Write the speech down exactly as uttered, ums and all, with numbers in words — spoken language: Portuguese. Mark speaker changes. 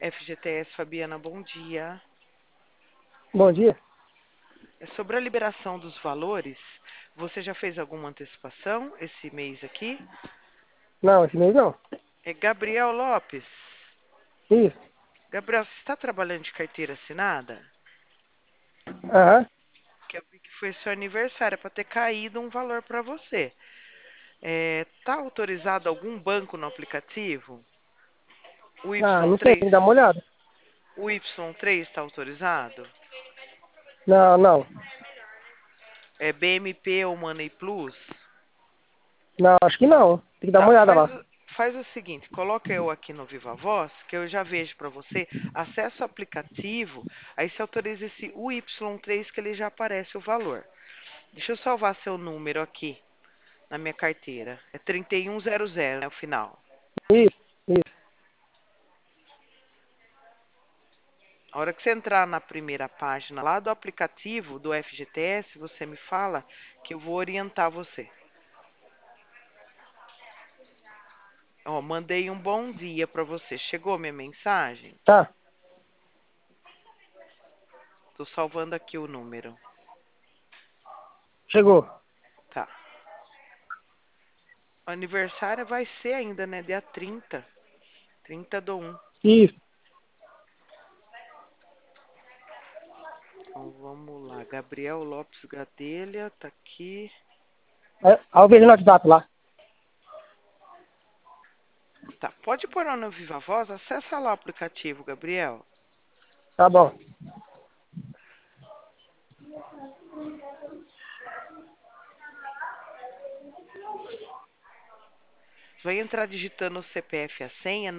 Speaker 1: F G T S Fabiana, bom dia.
Speaker 2: Bom dia.
Speaker 1: É sobre a liberação dos valores. Você já fez alguma antecipação esse mês aqui?
Speaker 2: Não, esse mês não.
Speaker 1: É Gabriel Lopes.
Speaker 2: Isso.
Speaker 1: Gabriel, você está trabalhando de carteira assinada?
Speaker 2: Aham.
Speaker 1: Que eu vi que foi seu aniversário para ter caído um valor para você. É, tá autorizado algum banco no aplicativo? O
Speaker 2: Ah,
Speaker 1: Y
Speaker 2: não sei, tem
Speaker 1: três?
Speaker 2: que dar uma olhada.
Speaker 1: O Y três está autorizado?
Speaker 2: Não, não.
Speaker 1: É B M P ou Money Plus?
Speaker 2: Não, acho que não. Tem que dar uma
Speaker 1: Tá,
Speaker 2: olhada
Speaker 1: faz,
Speaker 2: lá.
Speaker 1: o- faz o seguinte, coloca eu aqui no Viva Voz, que eu já vejo para você, acessa o aplicativo, aí você autoriza esse U Y três que ele já aparece o valor. Deixa eu salvar seu número aqui na minha carteira. É trinta e um zero zero, é o final.
Speaker 2: Isso, isso.
Speaker 1: A hora que você entrar na primeira página lá do aplicativo do F G T S, você me fala que eu vou orientar você. Ó, mandei um bom dia para você. Chegou minha mensagem?
Speaker 2: Tá,
Speaker 1: Tô salvando aqui o número.
Speaker 2: chegou.
Speaker 1: Tá. O aniversário vai ser ainda, né? Dia trinta. trinta do um.
Speaker 2: Isso.
Speaker 1: Então vamos lá. Gabriel Lopes Gadelha, tá aqui.
Speaker 2: É, aí eu vejo no WhatsApp lá.
Speaker 1: Tá. Pode pôr lá no Viva Voz? Acessa lá o aplicativo, Gabriel.
Speaker 2: Tá bom.
Speaker 1: Vai entrar digitando o C P F e a senha.